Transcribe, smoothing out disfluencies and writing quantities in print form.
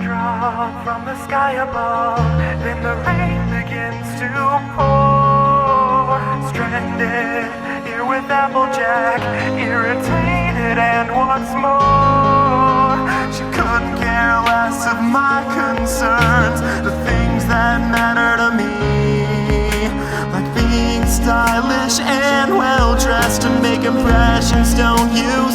drop from the sky above, then the rain begins to pour. Stranded here with Applejack, irritated and what's more, she couldn't care less of my concerns, the things that matter to me, like being stylish and well-dressed to make impressions, don't you